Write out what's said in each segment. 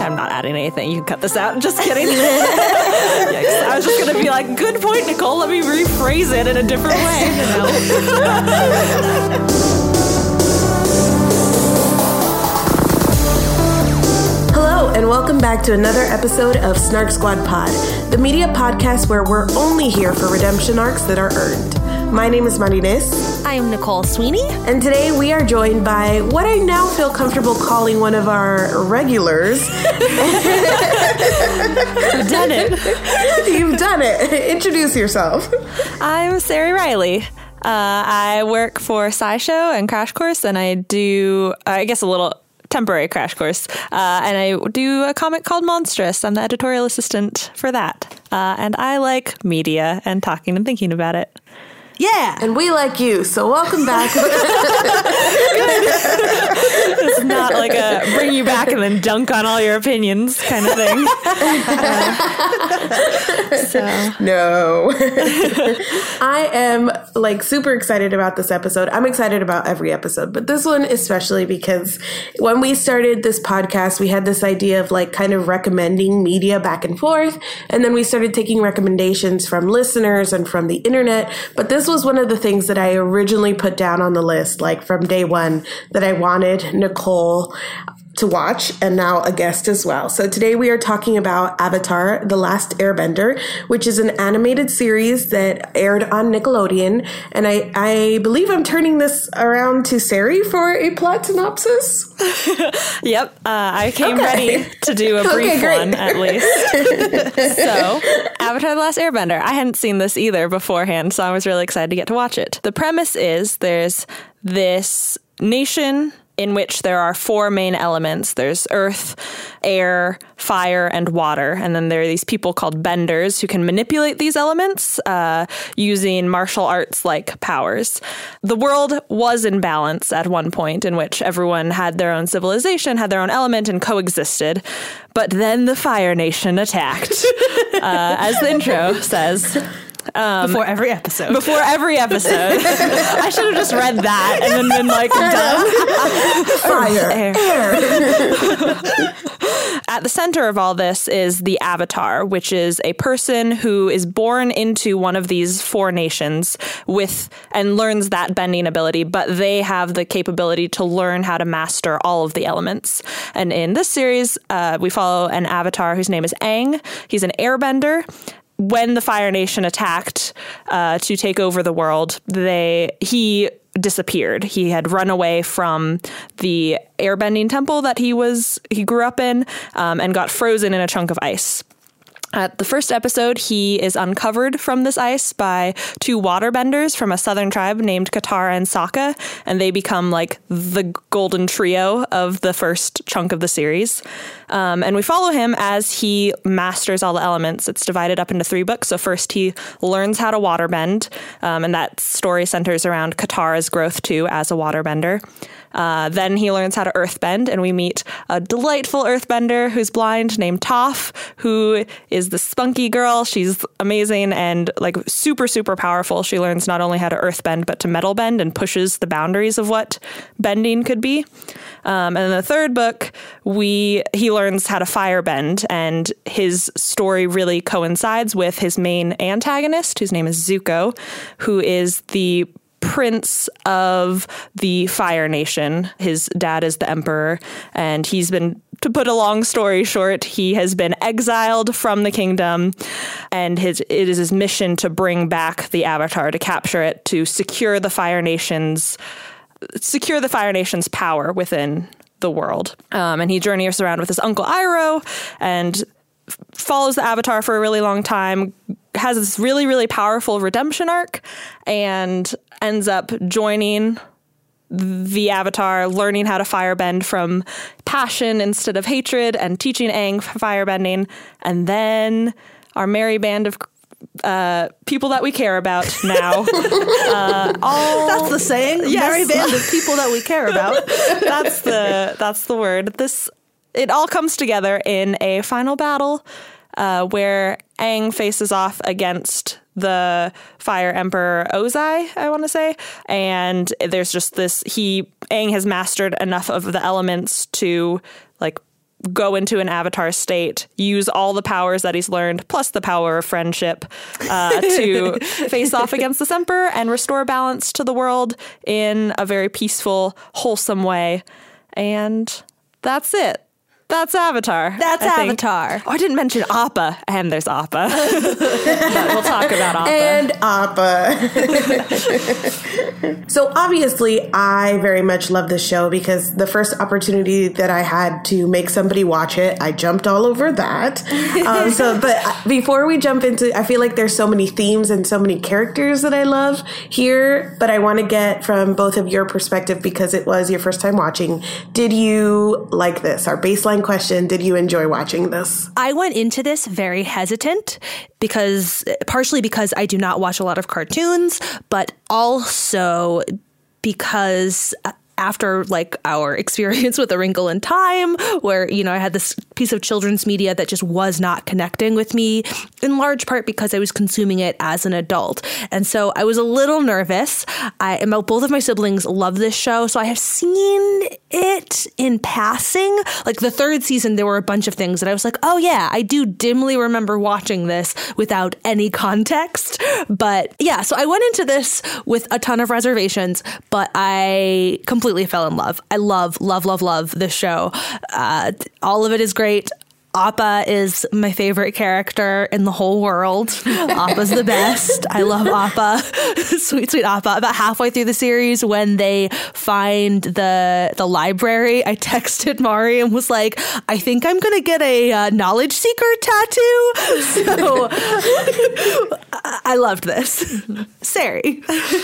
I'm not adding anything. You can cut this out. Just kidding. Yikes. I was just going to be like, good point, Nicole. Let me rephrase it in a different way. Hello, and welcome back to another episode of Snark Squad Pod, the media podcast where we're only here for redemption arcs that are earned. My name is Marines. I'm Nicole Sweeney. And today we are joined by what I now feel comfortable calling one of our regulars. You've done it. You've done it. Introduce yourself. I'm Sari Riley. I work for SciShow and Crash Course, and I do, I guess, a little temporary Crash Course. And I do a comic called Monstrous. I'm the editorial assistant for that. And I like media and talking and thinking about it. Yeah. And we like you, so welcome back. It's not like a bring you back and then dunk on all your opinions kind of thing. No. I am super excited about this episode. I'm excited about every episode, but this one especially because when we started this podcast, we had this idea of kind of recommending media back and forth. And then we started taking recommendations from listeners and from the internet. But this was one of the things that I originally put down on the list, from day one, that I wanted Nicole to watch, and now a guest as well. So today we are talking about Avatar: The Last Airbender, which is an animated series that aired on Nickelodeon. And I believe I'm turning this around to Sari for a plot synopsis. Yep. I came ready to do a brief one, at least. So, Avatar: The Last Airbender. I hadn't seen this either beforehand, so I was really excited to get to watch it. The premise is there's this nation in which there are four main elements. There's earth, air, fire, and water. And then there are these people called benders who can manipulate these elements using martial arts-like powers. The world was in balance at one point in which everyone had their own civilization, had their own element, and coexisted. But then the Fire Nation attacked, as the intro sasays. Before every episode. I should have just read that and then been done. Fire. At the center of all this is the Avatar, which is a person who is born into one of these four nations and learns that bending ability, but they have the capability to learn how to master all of the elements. And in this series, we follow an Avatar whose name is Aang. He's an airbender. When the Fire Nation attacked to take over the world, he disappeared. He had run away from the airbending temple that he grew up in and got frozen in a chunk of ice. At the first episode, he is uncovered from this ice by two waterbenders from a southern tribe named Katara and Sokka, and they become the golden trio of the first chunk of the series. And we follow him as he masters all the elements. It's divided up into 3 books. So first he learns how to waterbend, and that story centers around Katara's growth too as a waterbender. Then he learns how to earthbend, and we meet a delightful earthbender who's blind named Toph, who is the spunky girl. She's amazing and super, super powerful. She learns not only how to earthbend, but to metal bend and pushes the boundaries of what bending could be. And in the 3rd book, he learns how to firebend, and his story really coincides with his main antagonist, whose name is Zuko, who is the prince of the Fire Nation. His dad is the emperor, and he's been, to put a long story short, he has been exiled from the kingdom, and it is his mission to bring back the Avatar, to capture it, to secure the Fire Nation's power within the world. And he journeys around with his uncle Iroh and follows the Avatar for a really long time, has this really, really powerful redemption arc, and ends up joining the Avatar, learning how to firebend from passion instead of hatred, and teaching Aang firebending. And then our merry band of people that we care about now. That's the saying. Yes. Merry band of people that we care about. That's the word. It all comes together in a final battle where Aang faces off against the Fire Emperor Ozai, I want to say. And there's just Aang has mastered enough of the elements to go into an avatar state, use all the powers that he's learned, plus the power of friendship, to face off against the Emperor and restore balance to the world in a very peaceful, wholesome way. And that's it. That's Avatar. That's I think. Avatar. Oh, I didn't mention Appa, and there's Appa. But we'll talk about Appa. And Appa. So obviously, I very much love this show because the first opportunity that I had to make somebody watch it, I jumped all over that. But before we jump into, I feel like there's so many themes and so many characters that I love here, but I want to get from both of your perspective because it was your first time watching. Did you like this? Our baseline question, did you enjoy watching this? I went into this very hesitant partially because I do not watch a lot of cartoons, but also because after like our experience with A Wrinkle in Time, where, you know, I had this piece of children's media that just was not connecting with me, in large part because I was consuming it as an adult. And so I was a little nervous. Both of my siblings love this show, so I have seen it in passing. Like the third season, there were a bunch of things that I was like, oh yeah, I do dimly remember watching this without any context. But yeah, so I went into this with a ton of reservations, but I completely fell in love. I love this show. All of it is great. Appa is my favorite character in the whole world. Appa's the best. I love Appa. Sweet Appa. About halfway through the series, when they find the library, I texted Mari and was like, I think I'm going to get a knowledge seeker tattoo. So I loved this. Sari.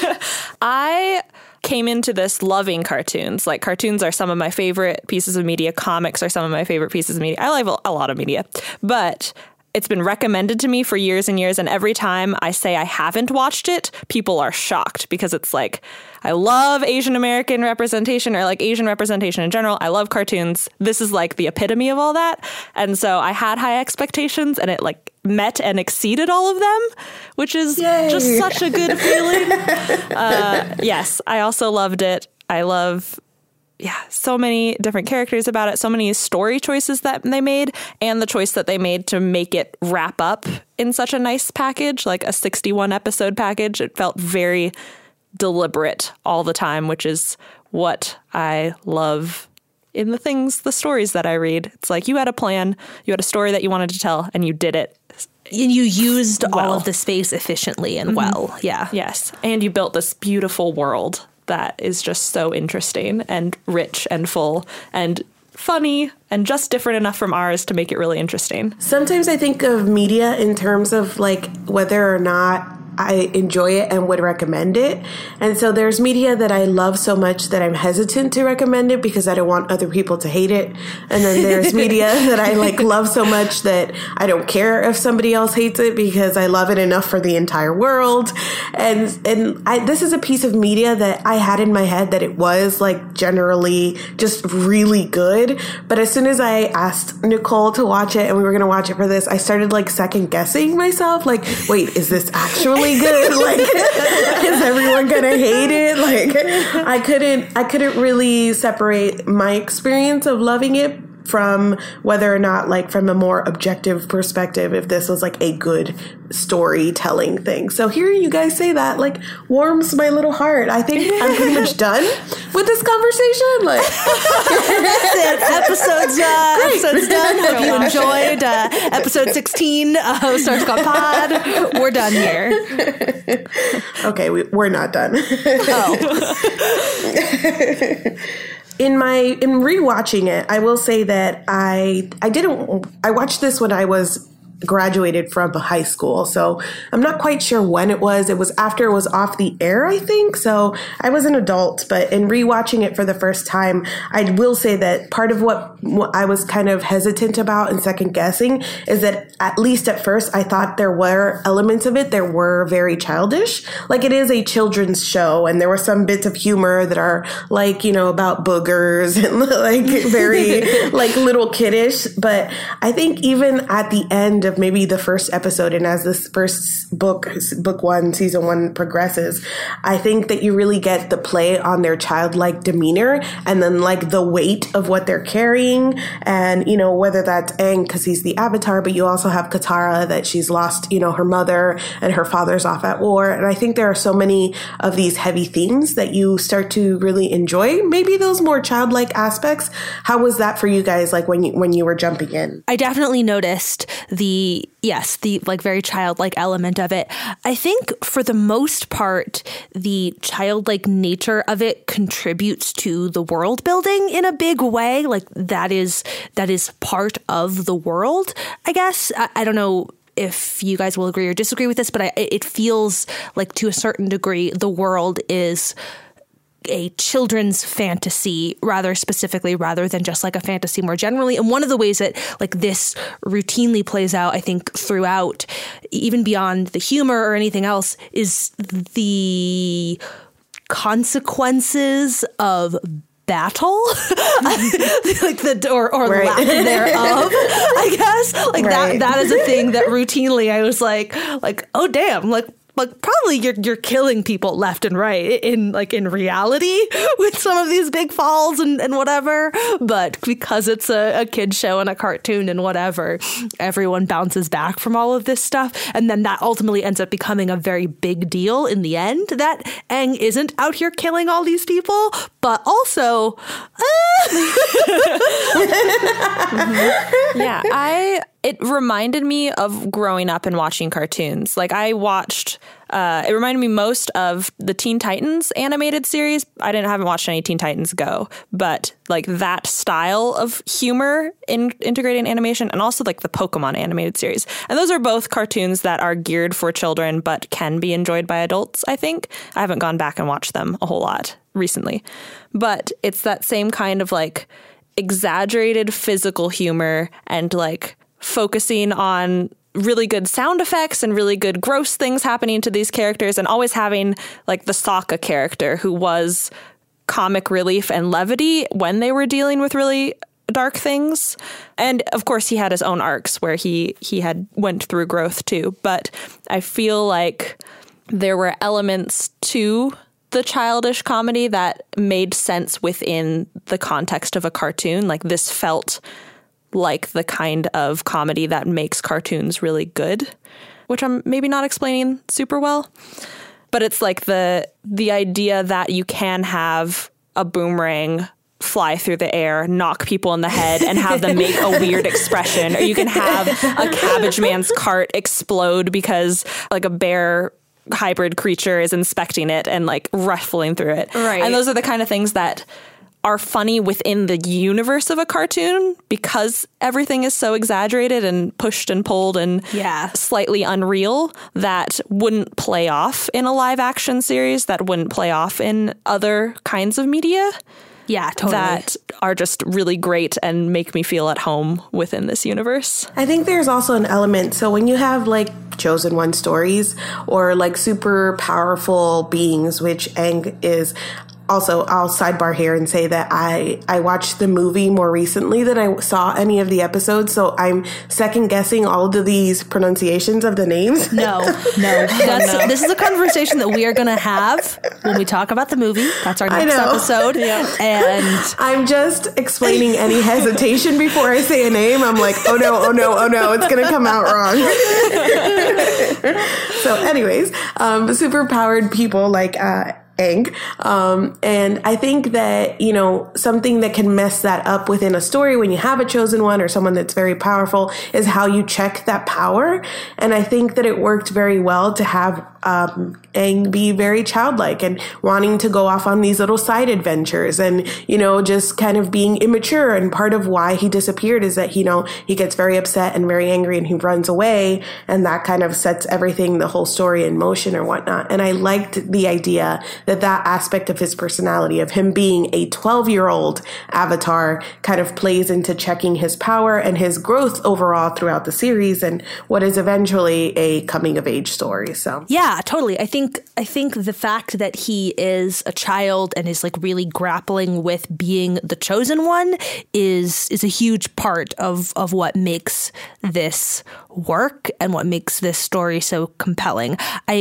I came into this loving cartoons. Like, cartoons are some of my favorite pieces of media. Comics are some of my favorite pieces of media. I love a lot of media, but it's been recommended to me for years and years. And every time I say I haven't watched it, people are shocked because it's like, I love Asian American representation, or like Asian representation in general. I love cartoons. This is like the epitome of all that. And so I had high expectations, and it like met and exceeded all of them, which is just such a good feeling. Yes, I also loved it. I love so many different characters about it, so many story choices that they made, and the choice that they made to make it wrap up in such a nice package, like a 61 episode package. It felt very deliberate all the time, which is what I love in the stories that I read. It's like you had a plan, you had a story that you wanted to tell, and you did it. And you used all of the space efficiently and well. Yeah. Yes. And you built this beautiful world that is just so interesting and rich and full and funny and just different enough from ours to make it really interesting. Sometimes I think of media in terms of like whether or not I enjoy it and would recommend it. And so there's media that I love so much that I'm hesitant to recommend it because I don't want other people to hate it. And then there's media that I like love so much that I don't care if somebody else hates it because I love it enough for the entire world. And this is a piece of media that I had in my head that it was like generally just really good. But as soon as I asked Nicole to watch it and we were going to watch it for this, I started like second guessing myself. Like, wait, is this actually good? Like, is everyone gonna hate it? Like, I couldn't really separate my experience of loving it from whether or not, like, from a more objective perspective, if this was like a good storytelling thing. So hearing you guys say that like warms my little heart. I think I'm pretty much done with this conversation. Like, that's it. Episode's done. Hope you enjoyed episode 16 of Star Scott Pod. We're done here. Okay, we're not done. Oh. In rewatching it, I will say that I watched this when I was graduated from high school. So I'm not quite sure when it was. It was after it was off the air, I think. So I was an adult, but in rewatching it for the first time, I will say that part of what I was kind of hesitant about and second guessing is that at least at first I thought there were elements of it that were very childish. Like, it is a children's show, and there were some bits of humor that are like, you know, about boogers and like very like little kiddish. But I think even at the end of maybe the first episode, and as this first book 1, season 1 progresses, I think that you really get the play on their childlike demeanor, and then like the weight of what they're carrying, and you know, whether that's Aang because he's the Avatar, but you also have Katara that she's lost, you know, her mother and her father's off at war, and I think there are so many of these heavy themes that you start to really enjoy. Maybe those more childlike aspects. How was that for you guys? Like when you were jumping in? I definitely noticed the like very childlike element of it. I think for the most part, the childlike nature of it contributes to the world building in a big way. Like that is part of the world, I guess. I don't know if you guys will agree or disagree with this, but it feels like to a certain degree, the world is a children's fantasy rather than just like a fantasy more generally. And one of the ways that like this routinely plays out, I think throughout, even beyond the humor or anything else, is the consequences of battle, like or right. lack thereof, I guess. Like right. that is a thing that routinely I was like, oh damn, like probably you're killing people left and right in reality with some of these big falls and whatever. But because it's a kid show and a cartoon and whatever, everyone bounces back from all of this stuff. And then that ultimately ends up becoming a very big deal in the end, that Aang isn't out here killing all these people, but also yeah, it reminded me of growing up and watching cartoons. Like I watched, it reminded me most of the Teen Titans animated series. I haven't watched any Teen Titans Go, but like that style of humor in integrating animation, and also like the Pokemon animated series. And those are both cartoons that are geared for children, but can be enjoyed by adults, I think. I haven't gone back and watched them a whole lot recently, but it's that same kind of like exaggerated physical humor and like focusing on really good sound effects and really good gross things happening to these characters, and always having like the Sokka character who was comic relief and levity when they were dealing with really dark things. And of course he had his own arcs where he had went through growth too. But I feel like there were elements to the childish comedy that made sense within the context of a cartoon. Like this felt like the kind of comedy that makes cartoons really good, which I'm maybe not explaining super well. But it's like the idea that you can have a boomerang fly through the air, knock people in the head, and have them make a weird expression. Or you can have a Cabbage Man's cart explode because like a bear hybrid creature is inspecting it and like ruffling through it. Right. And those are the kind of things that are funny within the universe of a cartoon because everything is so exaggerated and pushed and pulled and slightly unreal, that wouldn't play off in a live action series, that wouldn't play off in other kinds of media. Yeah, totally. That are just really great and make me feel at home within this universe. I think there's also an element. So when you have like Chosen One stories or like super powerful beings, which Aang is. Also, I'll sidebar here and say that I watched the movie more recently than I saw any of the episodes, so I'm second guessing all of these pronunciations of the names. No. This is a conversation that we are going to have when we talk about the movie. That's our next episode. Yeah. And I'm just explaining any hesitation before I say a name. I'm like, oh no, it's going to come out wrong. So anyways, super powered people like Aang. And I think that, you know, something that can mess that up within a story when you have a chosen one or someone that's very powerful is how you check that power. And I think that it worked very well to have Aang be very childlike and wanting to go off on these little side adventures and, you know, just kind of being immature. And part of why he disappeared is that, you know, he gets very upset and very angry and he runs away, and that kind of sets everything, the whole story in motion or whatnot. And I liked the idea that aspect of his personality, of him being a 12-year-old Avatar, kind of plays into checking his power and his growth overall throughout the series and what is eventually a coming of age story. So yeah, totally. I think the fact that he is a child and is like really grappling with being the chosen one is a huge part of what makes this work and what makes this story so compelling.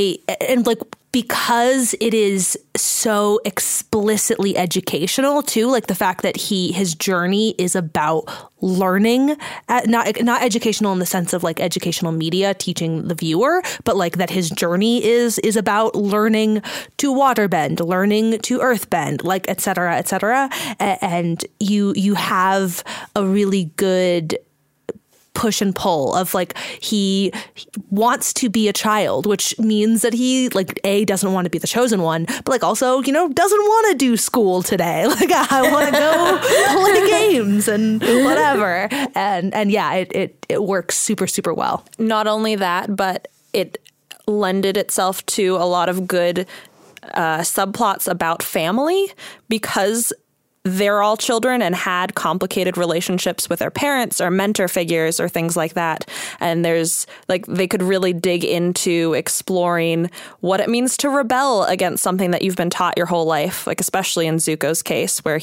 Because it is so explicitly educational too, like the fact that his journey is about learning, not educational in the sense of like educational media teaching the viewer, but like that his journey is about learning to waterbend, learning to earthbend, like et cetera, and you have a really good push and pull of like he wants to be a child, which means that he like doesn't want to be the chosen one, but like also doesn't want to do school today. Like I want to go play games and whatever, and yeah, it works super, super well. Not only that, but it lended itself to a lot of good subplots about family because they're all children and had complicated relationships with their parents or mentor figures or things like that. And there's like, they could really dig into exploring what it means to rebel against something that you've been taught your whole life, like especially in Zuko's case, where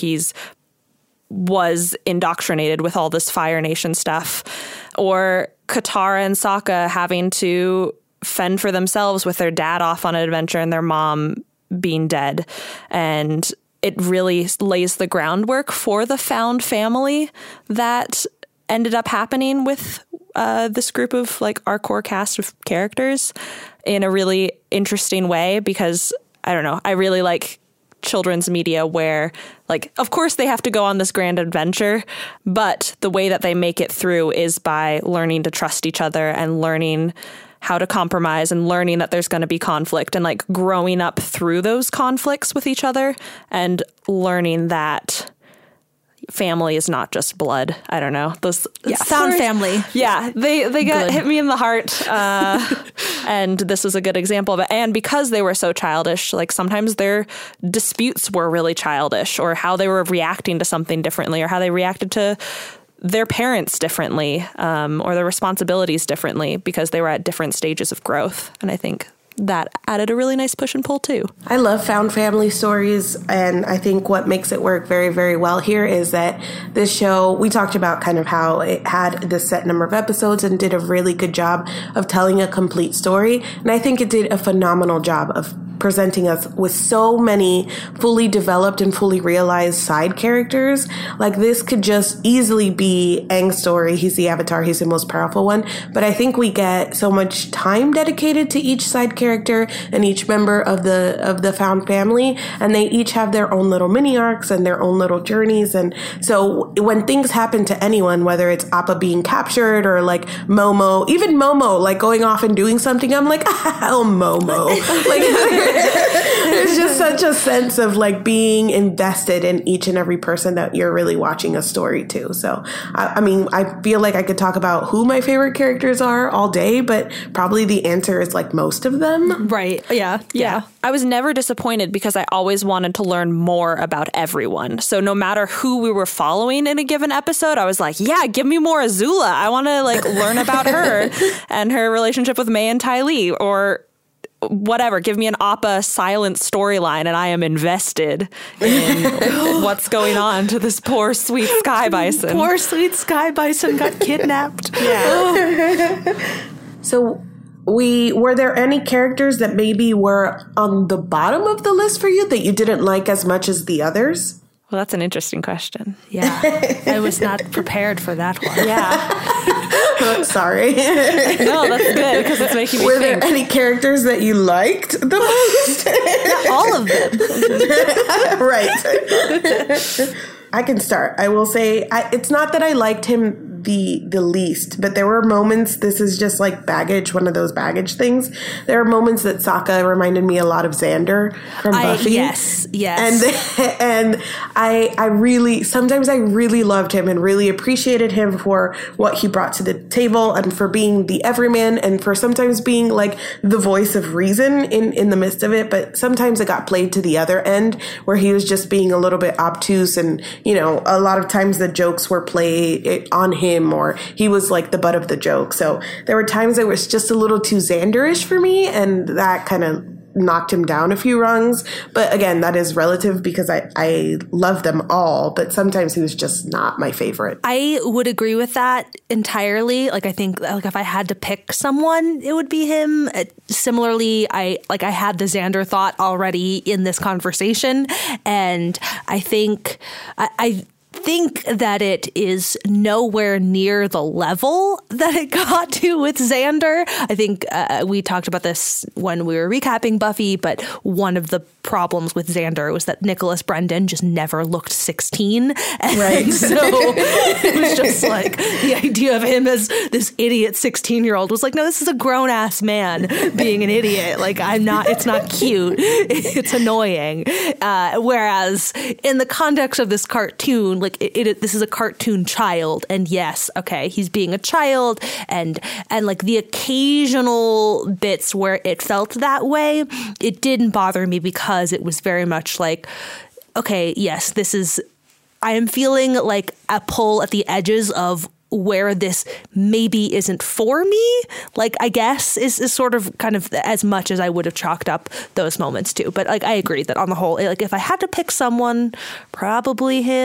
was indoctrinated with all this Fire Nation stuff, or Katara and Sokka having to fend for themselves with their dad off on an adventure and their mom being dead. And it really lays the groundwork for the found family that ended up happening with this group of like our core cast of characters in a really interesting way, because I don't know, I really like children's media where like, of course they have to go on this grand adventure, but the way that they make it through is by learning to trust each other and learning how to compromise and learning that there's going to be conflict and like growing up through those conflicts with each other and learning that family is not just blood. I don't know. Those found family. Yeah, they got hit me in the heart. And this is a good example of it. And because they were so childish, like sometimes their disputes were really childish, or how they were reacting to something differently, or how they reacted to their parents differently, or their responsibilities differently, because they were at different stages of growth. And I think that added a really nice push and pull too. I love found family stories, and I think what makes it work very, very well here is that this show, we talked about kind of how it had this set number of episodes and did a really good job of telling a complete story. And I think it did a phenomenal job of presenting us with so many fully developed and fully realized side characters. Like this could just easily be Aang's story. He's the Avatar. He's the most powerful one. But I think we get so much time dedicated to each side character and each member of the found family. And they each have their own little mini arcs and their own little journeys. And so when things happen to anyone, whether it's Appa being captured or like Momo, even Momo, like going off and doing something, I'm like, oh, Momo. Like, there's just such a sense of like being invested in each and every person that you're really watching a story to. So, I mean, I feel like I could talk about who my favorite characters are all day, but probably the answer is like most of them. Right. Yeah. I was never disappointed because I always wanted to learn more about everyone. So no matter who we were following in a given episode, I was like, yeah, give me more Azula. I want to like learn about her and her relationship with Mai and Ty Lee, or whatever. Give me an Appa silent storyline and I am invested in what's going on to this poor sweet Sky Bison. Poor sweet Sky Bison got kidnapped. Yeah. So were there any characters that maybe were on the bottom of the list for you that you didn't like as much as the others? Well, that's an interesting question. Yeah. I was not prepared for that one. Yeah. Sorry. No, that's good because it's making me think. Were there any characters that you liked the most? Not all of them. Right. I can start. I will say it's not that I liked him the least. But there were moments, this is just like baggage, one of those baggage things. There are moments that Sokka reminded me a lot of Xander from Buffy. Yes. And I really, sometimes I really loved him and really appreciated him for what he brought to the table and for being the everyman and for sometimes being like the voice of reason in the midst of it. But sometimes it got played to the other end where he was just being a little bit obtuse, and, you know, a lot of times the jokes were played on him or he was like the butt of the joke. So there were times it was just a little too Xander-ish for me, and that kind of knocked him down a few rungs. But again, that is relative because I love them all, but sometimes he was just not my favorite. I would agree with that entirely. Like, I think like if I had to pick someone, it would be him. Similarly, I had the Xander thought already in this conversation, and I think I think that it is nowhere near the level that it got to with Xander. I think we talked about this when we were recapping Buffy, but one of the problems with Xander was that Nicholas Brendan just never looked 16. And right. So it was just like the idea of him as this idiot 16-year-old was like, no, this is a grown-ass man being an idiot. Like, it's not cute. It's annoying. Whereas in the context of this cartoon, like this is a cartoon child, and yes, okay, he's being a child, and like the occasional bits where it felt that way, it didn't bother me because it was very much like, okay, yes, I am feeling like a pull at the edges of where this maybe isn't for me, like, I guess is sort of kind of as much as I would have chalked up those moments to. But like, I agree that on the whole, like, if I had to pick someone, probably him. ?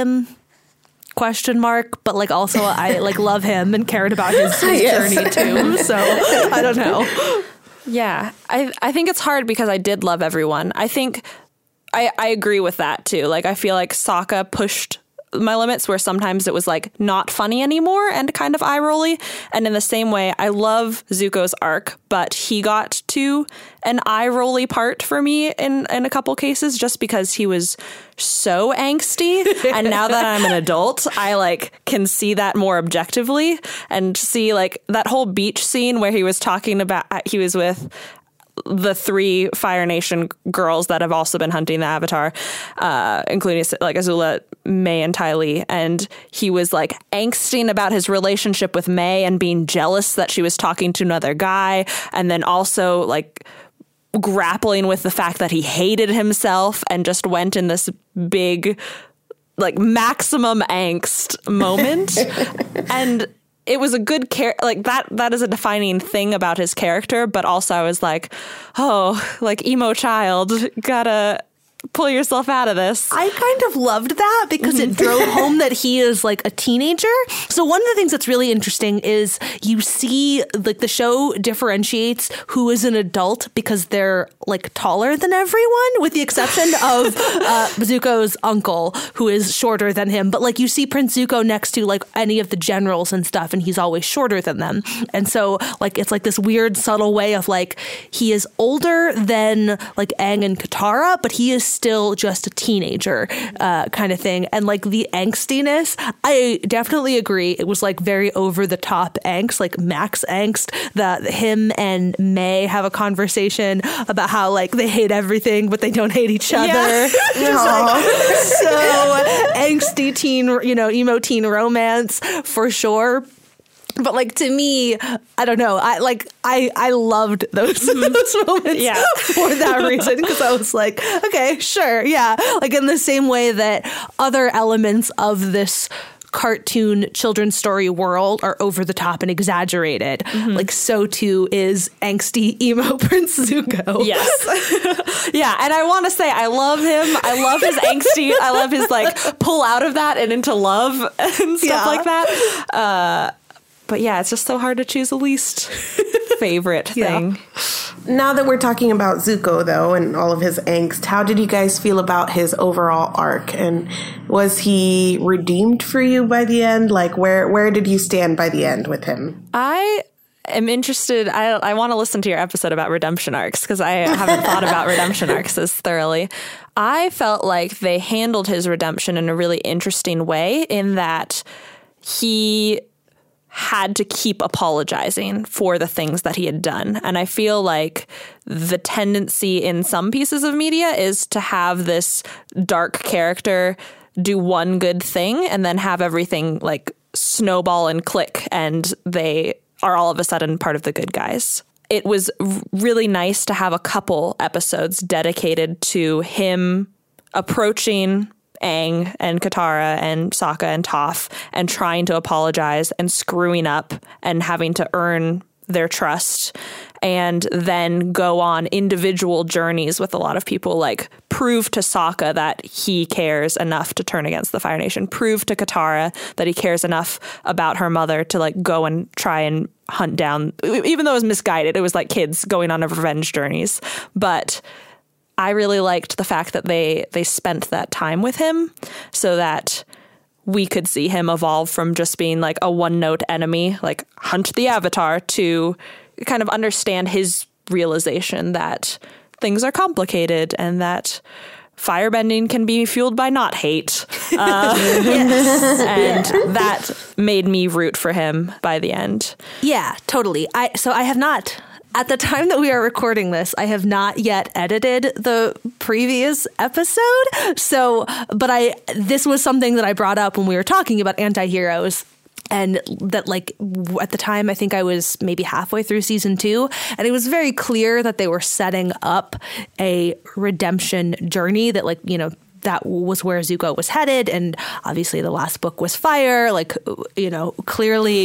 But like, also I like love him and cared about his Yes. journey too. So I don't know. Yeah, I think it's hard because I did love everyone. I think I agree with that too. Like, I feel like Sokka pushed my limits where sometimes it was like not funny anymore and kind of eye-rolly. And in the same way, I love Zuko's arc, but he got to an eye-rolly part for me in a couple cases just because he was so angsty. And now that I'm an adult, I like can see that more objectively and see like that whole beach scene where he was talking about, he was with the 3 Fire Nation girls that have also been hunting the Avatar, including like Azula, May, and Ty Lee. And he was like angsting about his relationship with May and being jealous that she was talking to another guy. And then also like grappling with the fact that he hated himself and just went in this big, like maximum angst moment. And it was a good like that is a defining thing about his character, but also I was like, oh, like emo child, gotta pull yourself out of this. I kind of loved that because it drove home that he is like a teenager. So one of the things that's really interesting is you see like the show differentiates who is an adult because they're like taller than everyone, with the exception of Zuko's uncle, who is shorter than him. But like you see Prince Zuko next to like any of the generals and stuff, and he's always shorter than them. And so like it's like this weird subtle way of like he is older than like Aang and Katara, but he is still just a teenager kind of thing. And like the angstiness, I definitely agree. It was like very over the top angst, like max angst, that him and May have a conversation about how like they hate everything, but they don't hate each other. Yeah. Like, so angsty teen, emo teen romance for sure. But like to me, I don't know. I loved those moments for that reason, because I was like, okay, sure, yeah. Like in the same way that other elements of this cartoon children's story world are over the top and exaggerated, like so too is angsty emo Prince Zuko. Yes. Yeah, and I want to say I love him. I love his angsty. I love his like pull out of that and into love and stuff like that. But yeah, it's just so hard to choose a least favorite thing. Now that we're talking about Zuko, though, and all of his angst, how did you guys feel about his overall arc? And was he redeemed for you by the end? Like, where did you stand by the end with him? I am interested. I want to listen to your episode about redemption arcs, because I haven't thought about redemption arcs as thoroughly. I felt like they handled his redemption in a really interesting way, in that he had to keep apologizing for the things that he had done. And I feel like the tendency in some pieces of media is to have this dark character do one good thing and then have everything like snowball and click, and they are all of a sudden part of the good guys. It was really nice to have a couple episodes dedicated to him approaching Aang and Katara and Sokka and Toph and trying to apologize and screwing up and having to earn their trust, and then go on individual journeys with a lot of people, like prove to Sokka that he cares enough to turn against the Fire Nation, prove to Katara that he cares enough about her mother to like go and try and hunt down, even though it was misguided, it was like kids going on revenge journeys. But I really liked the fact that they spent that time with him so that we could see him evolve from just being like a one-note enemy, like hunt the Avatar, to kind of understand his realization that things are complicated and that firebending can be fueled by not hate. Yes. And that made me root for him by the end. Yeah, totally. So I have not... At the time that we are recording this, I have not yet edited the previous episode. So, but this was something that I brought up when we were talking about anti-heroes. And that, like, at the time, I think I was maybe halfway through season 2. And it was very clear that they were setting up a redemption journey that, like, you know, that was where Zuko was headed. And obviously the last book was fire. Like, you know, clearly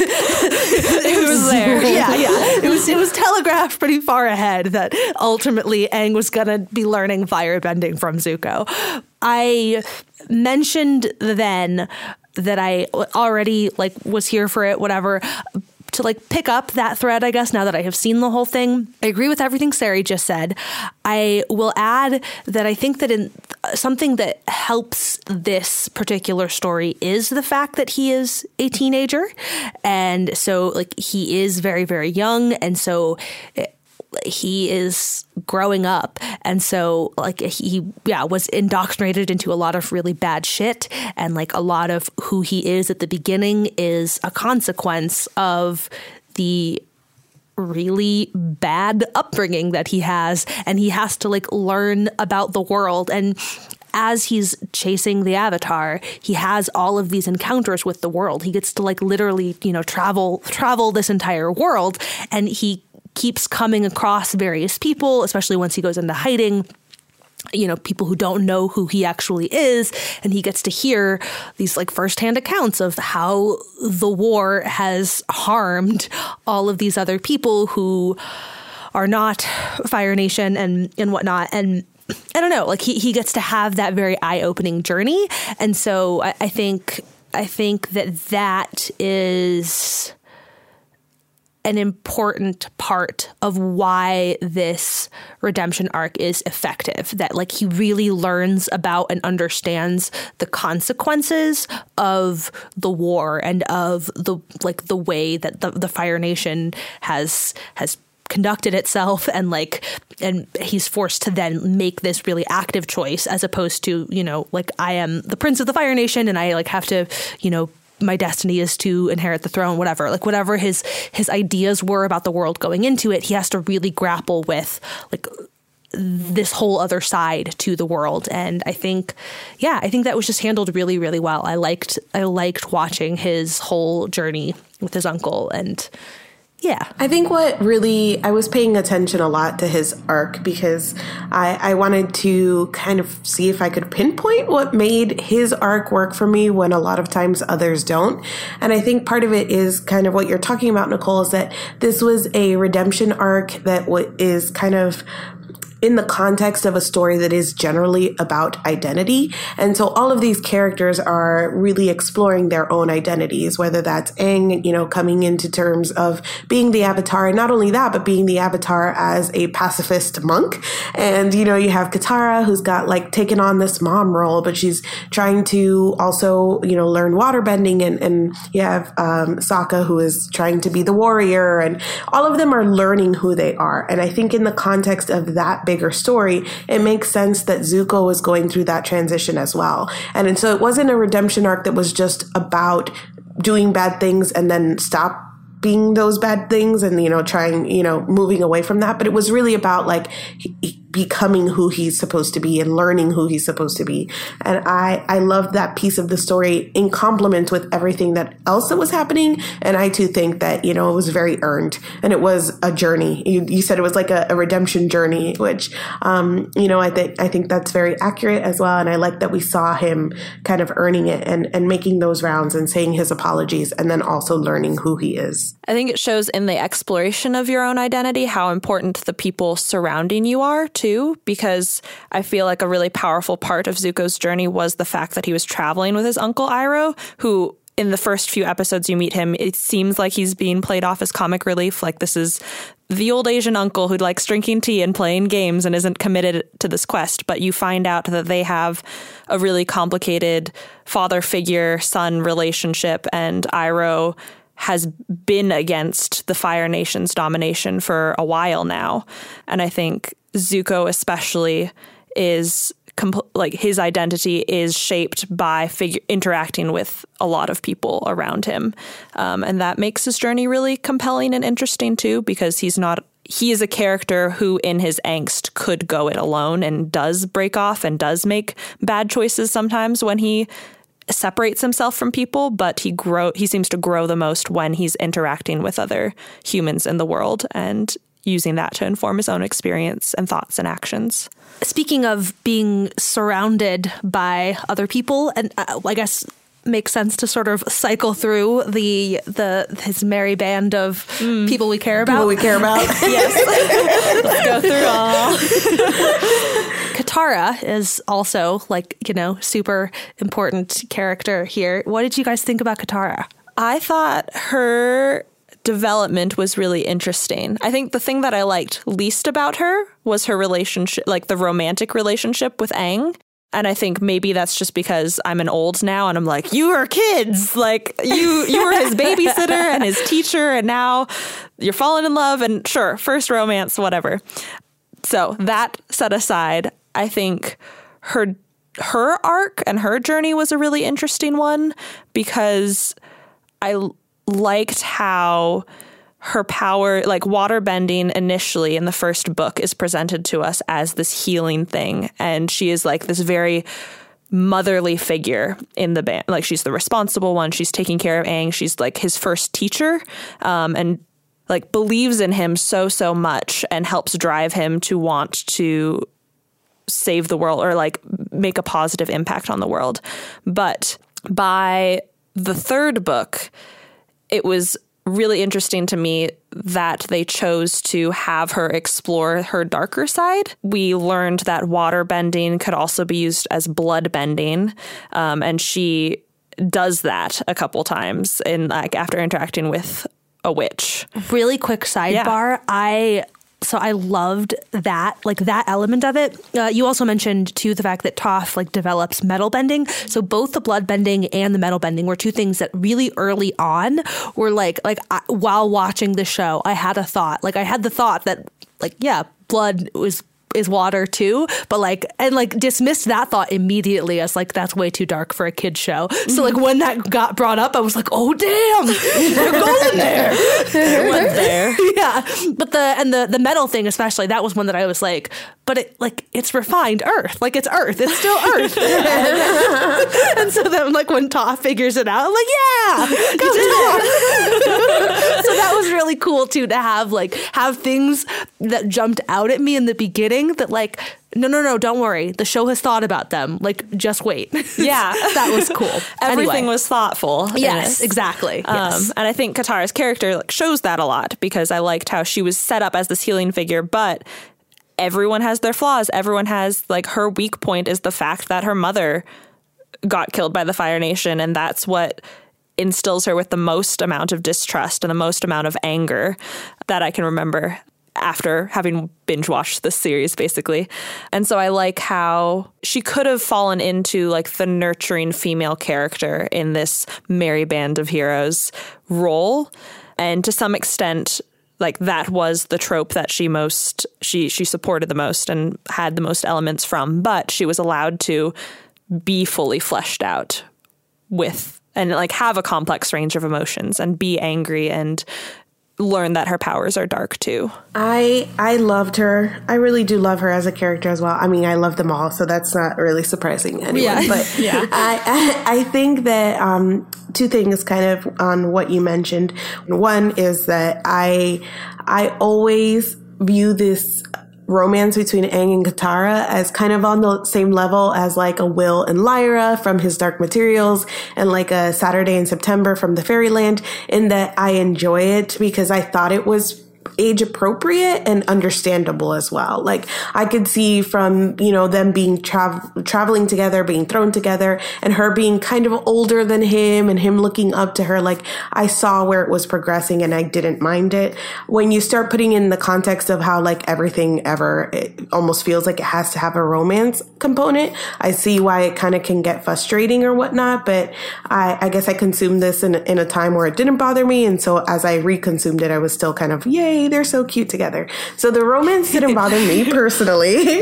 it was there. Yeah. It was telegraphed pretty far ahead that ultimately Aang was going to be learning firebending from Zuko. I mentioned then that I already like was here for it, whatever, to like pick up that thread, I guess, now that I have seen the whole thing. I agree with everything Sari just said. I will add that I think that in something that helps this particular story is the fact that he is a teenager. And so like he is very, very young. And so he is growing up. And so like he was indoctrinated into a lot of really bad shit. And like a lot of who he is at the beginning is a consequence of the really bad upbringing that he has. And he has to like learn about the world. And as he's chasing the Avatar, he has all of these encounters with the world. He gets to like literally, you know, travel this entire world. And he keeps coming across various people, especially once he goes into hiding, you know, people who don't know who he actually is. And he gets to hear these like firsthand accounts of how the war has harmed all of these other people who are not Fire Nation and whatnot. And I don't know, like he gets to have that very eye-opening journey. And so I think that is an important part of why this redemption arc is effective, that like he really learns about and understands the consequences of the war and of the way that the Fire Nation has conducted itself, and he's forced to then make this really active choice as opposed to, you know, like I am the prince of the Fire Nation and I like have to, you know, my destiny is to inherit the throne, whatever his ideas were about the world going into it, he has to really grapple with like this whole other side to the world. And I think that was just handled really, really well. I liked watching his whole journey with his uncle. And yeah, I think I was paying attention a lot to his arc because I wanted to kind of see if I could pinpoint what made his arc work for me when a lot of times others don't. And I think part of it is kind of what you're talking about, Nicole, is that this was a redemption arc that is kind of in the context of a story that is generally about identity. And so all of these characters are really exploring their own identities, whether that's Aang, you know, coming into terms of being the Avatar, and not only that, but being the Avatar as a pacifist monk. And, you know, you have Katara, who's got like taken on this mom role, but she's trying to also, you know, learn waterbending. And you have Sokka, who is trying to be the warrior, and all of them are learning who they are. And I think in the context of that bigger story, it makes sense that Zuko was going through that transition as well. And so it wasn't a redemption arc that was just about doing bad things and then stop being those bad things and, trying, moving away from that. But it was really about like becoming who he's supposed to be and learning who he's supposed to be. And I loved that piece of the story in complement with everything that else that was happening. And I too think that, it was very earned and it was a journey. You said it was like a redemption journey, which, I think that's very accurate as well. And I like that we saw him kind of earning it and making those rounds and saying his apologies and then also learning who he is. I think it shows in the exploration of your own identity how important the people surrounding you are too, because I feel like a really powerful part of Zuko's journey was the fact that he was traveling with his uncle Iroh, who in the first few episodes you meet him, it seems like he's being played off as comic relief. Like this is the old Asian uncle who likes drinking tea and playing games and isn't committed to this quest. But you find out that they have a really complicated father figure son relationship, and Iroh has been against the Fire Nation's domination for a while now. And I think Zuko especially is his identity is shaped by interacting with a lot of people around him. And that makes his journey really compelling and interesting too, because he is a character who in his angst could go it alone and does break off and does make bad choices sometimes when he separates himself from people, but he seems to grow the most when he's interacting with other humans in the world and using that to inform his own experience and thoughts and actions. Speaking of being surrounded by other people, and I guess makes sense to sort of cycle through his merry band of people we care about. People we care about. Yes. Let's go through all. Katara is also super important character here. What did you guys think about Katara? I thought her development was really interesting. I think the thing that I liked least about her was her relationship, like the romantic relationship with Aang. And I think maybe that's just because I'm an old now and I'm like, you are kids. Like you were his babysitter and his teacher and now you're falling in love and sure, first romance, whatever. So that set aside, I think her arc and her journey was a really interesting one because I liked how her power, like water bending initially in the first book, is presented to us as this healing thing. And she is like this very motherly figure in the band. Like she's the responsible one. She's taking care of Aang. She's like his first teacher and like believes in him so much and helps drive him to want to save the world or like make a positive impact on the world. But by the third book, it was really interesting to me that they chose to have her explore her darker side. We learned that water bending could also be used as blood bending, and she does that a couple times in after interacting with a witch. Really quick sidebar. Yeah. So I loved that, like that element of it. You also mentioned too the fact that Toph develops metal bending. So both the blood bending and the metal bending were two things that really early on were while watching the show, I had a thought. I had the thought that blood is water too, but dismissed that thought immediately as that's way too dark for a kid's show. So when that got brought up, I was like, oh damn, they're going there. It went there. Yeah, but the metal thing especially, that was one that I was like, but it's refined earth, it's earth, it's still earth. And so then when Toph figures it out, I'm like, yeah, go Toph. So that was really cool too to have things that jumped out at me in the beginning that no, don't worry. The show has thought about them. Just wait. Yeah. That was cool. Everything was thoughtful. Yes, exactly. Yes. And I think Katara's character shows that a lot because I liked how she was set up as this healing figure, but everyone has their flaws. Everyone has her weak point is the fact that her mother got killed by the Fire Nation. And that's what instills her with the most amount of distrust and the most amount of anger that I can remember after having binge watched this series, basically. And so I like how she could have fallen into the nurturing female character in this merry band of heroes role. And to some extent, that was the trope that she supported the most and had the most elements from, but she was allowed to be fully fleshed out with and like have a complex range of emotions and be angry and learn that her powers are dark too. I loved her. I really do love her as a character as well. I mean, I love them all, so that's not really surprising anyone. Yeah. But I think that two things kind of on what you mentioned. One is that I always view this romance between Aang and Katara as kind of on the same level as like a Will and Lyra from his Dark Materials and like a Saturday in September from the Fairyland, in that I enjoy it because I thought it was age appropriate and understandable as well. Like I could see from, you know, them being traveling together, being thrown together, and her being kind of older than him and him looking up to her. Like I saw where it was progressing and I didn't mind it. When you start putting in the context of how like everything ever, it almost feels like it has to have a romance component, I see why it kind of can get frustrating or whatnot. But I guess I consumed this in a time where it didn't bother me. And so as I reconsumed it, I was still kind of, yay, they're so cute together. So the romance didn't bother me personally.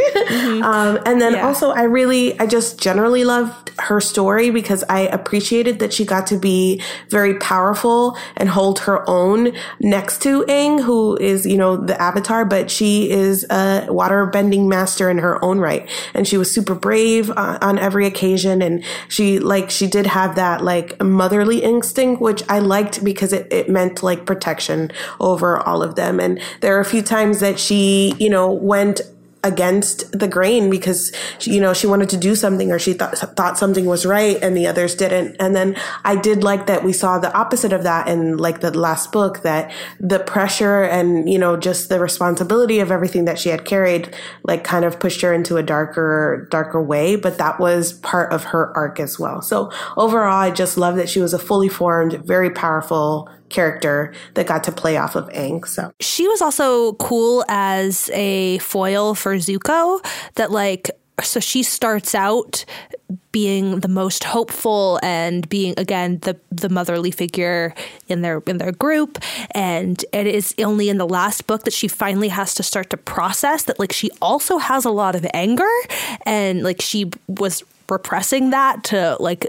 And then also I just generally loved her story because I appreciated that she got to be very powerful and hold her own next to Aang, who is, you know, the Avatar, but she is a water bending master in her own right. And she was super brave on every occasion. And she did have that like motherly instinct, which I liked because it meant like protection over all of them. And there are a few times that she, you know, went against the grain because, you know, she wanted to do something or she thought something was right and the others didn't. And then I did like that we saw the opposite of that in like the last book, that the pressure and, you know, just the responsibility of everything that she had carried, like kind of pushed her into a darker way. But that was part of her arc as well. So overall, I just love that she was a fully formed, very powerful character that got to play off of Aang. So she was also cool as a foil for Zuko, that like, so she starts out being the most hopeful and being, again, the motherly figure in their group. And it is only in the last book that she finally has to start to process that like she also has a lot of anger, and like she was repressing that to like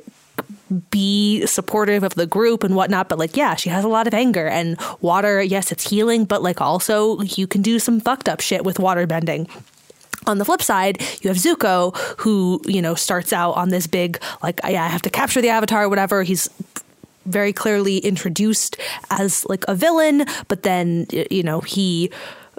be supportive of the group and whatnot. But like, yeah, she has a lot of anger, and water, yes, it's healing, but like also you can do some fucked up shit with water bending. On the flip side, you have Zuko, who, you know, starts out on this big, like, I have to capture the Avatar or whatever. He's very clearly introduced as like a villain, but then, you know, he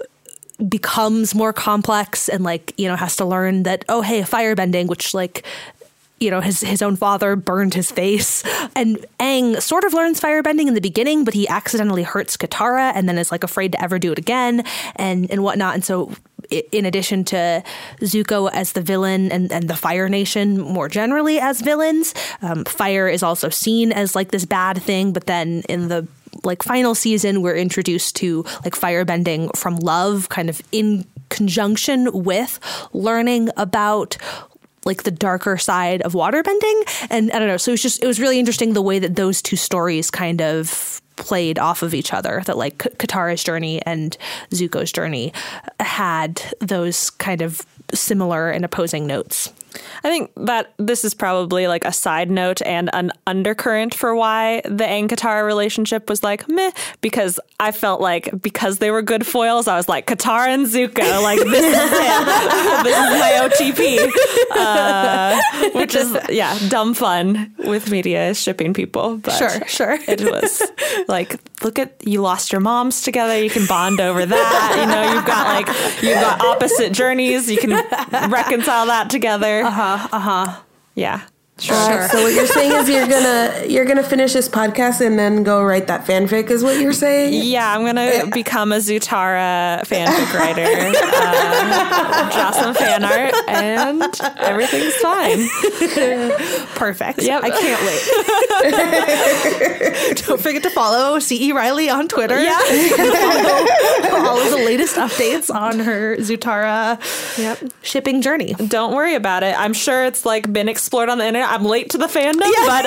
becomes more complex and like, you know, has to learn that, oh, hey, firebending, which like, you know, his own father burned his face. And Aang sort of learns firebending in the beginning, but he accidentally hurts Katara and then is like afraid to ever do it again and whatnot. And so in addition to Zuko as the villain and the Fire Nation more generally as villains, fire is also seen as like this bad thing. But then in the like final season, we're introduced to like firebending from love, kind of in conjunction with learning about like the darker side of waterbending. And I don't know. So it was really interesting the way that those two stories kind of played off of each other, that like Katara's journey and Zuko's journey had those kind of similar and opposing notes. I think that this is probably like a side note and an undercurrent for why the Aang-Katara relationship was like meh, because I felt like because they were good foils, I was like, Katara and Zuko, like this is it. This is my OTP. Which is, yeah, dumb fun with media shipping people. But sure. It was like, look at, you lost your moms together, you can bond over that. You know, you've got opposite journeys, you can reconcile that together. Yeah. Sure. So what you're saying is you're gonna finish this podcast and then go write that fanfic, is what you're saying? Yeah, I'm gonna become a Zutara fanfic writer, draw some fan art, and everything's fine. Perfect. Yep. I can't wait. Don't forget to follow C.E. Riley on Twitter. Yeah. Follow all of the latest updates on her Zutara shipping journey. Don't worry about it. I'm sure it's like been explored on the internet. I'm late to the fandom, but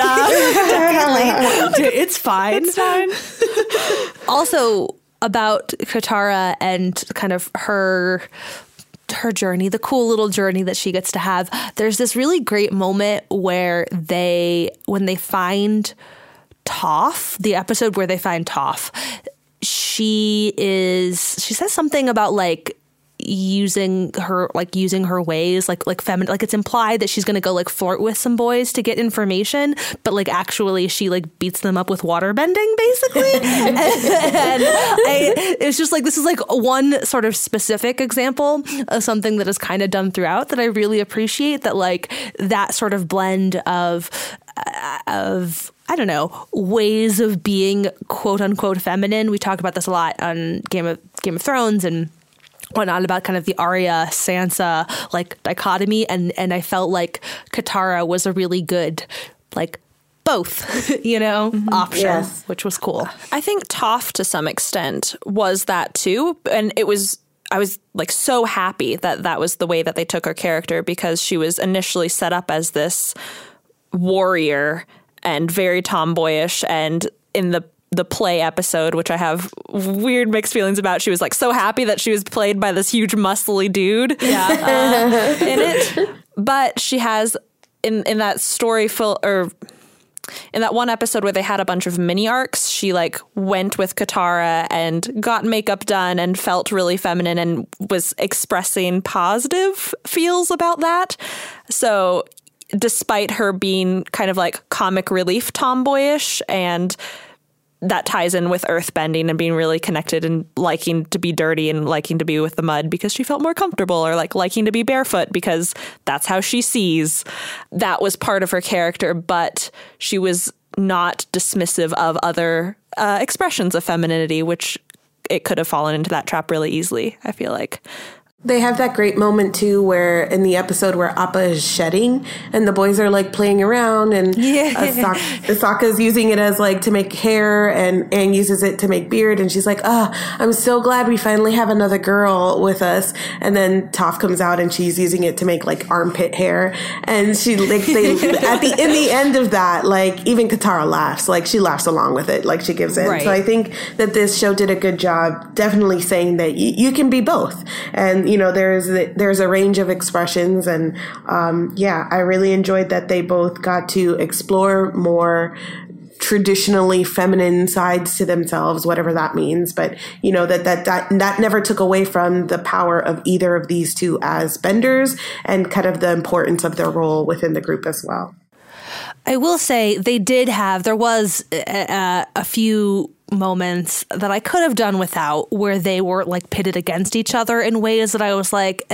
it's fine. It's fine. Also, about Katara and kind of her her journey, the cool little journey that she gets to have. There's this really great moment where when they find Toph, the episode where they find Toph, she says something about like using her ways, like feminine, like it's implied that she's going to go like flirt with some boys to get information, but like actually she like beats them up with water bending basically. and it's just like, this is like one sort of specific example of something that is kind of done throughout that I really appreciate, that like that sort of blend of I don't know, ways of being quote unquote feminine. We talked about this a lot on Game of Thrones and whatnot, about kind of the Arya Sansa like dichotomy, and I felt like Katara was a really good like both, you know, option, yes. Which was cool. I think Toph to some extent was that too, and I was like so happy that was the way that they took her character, because she was initially set up as this warrior and very tomboyish, and in the play episode, which I have weird mixed feelings about, she was like so happy that she was played by this huge muscly dude in it. But she has in that story in that one episode where they had a bunch of mini arcs, she like went with Katara and got makeup done and felt really feminine and was expressing positive feels about that. So despite her being kind of like comic relief tomboyish, and that ties in with earthbending and being really connected and liking to be dirty and liking to be with the mud because she felt more comfortable, or like liking to be barefoot because that's how she sees. That was part of her character, but she was not dismissive of other expressions of femininity, which it could have fallen into that trap really easily, I feel like. They have that great moment too, where in the episode where Appa is shedding and the boys are like playing around, and Sokka's using it as like to make hair, and Aang uses it to make beard, and she's like, I'm so glad we finally have another girl with us. And then Toph comes out and she's using it to make like armpit hair, and she like in the end of that, like even Katara laughs, like she laughs along with it, like she gives in. Right. So I think that this show did a good job definitely saying that you can be both, and you know, there's a range of expressions, and I really enjoyed that they both got to explore more traditionally feminine sides to themselves, whatever that means. But you know, that never took away from the power of either of these two as benders, and kind of the importance of their role within the group as well. I will say there was a few moments that I could have done without, where they were like pitted against each other in ways that I was like,